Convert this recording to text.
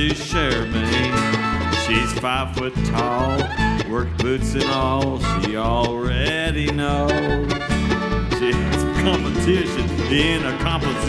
to share me. She's 5 foot tall, work boots and all, she already knows. She has competition in a composition.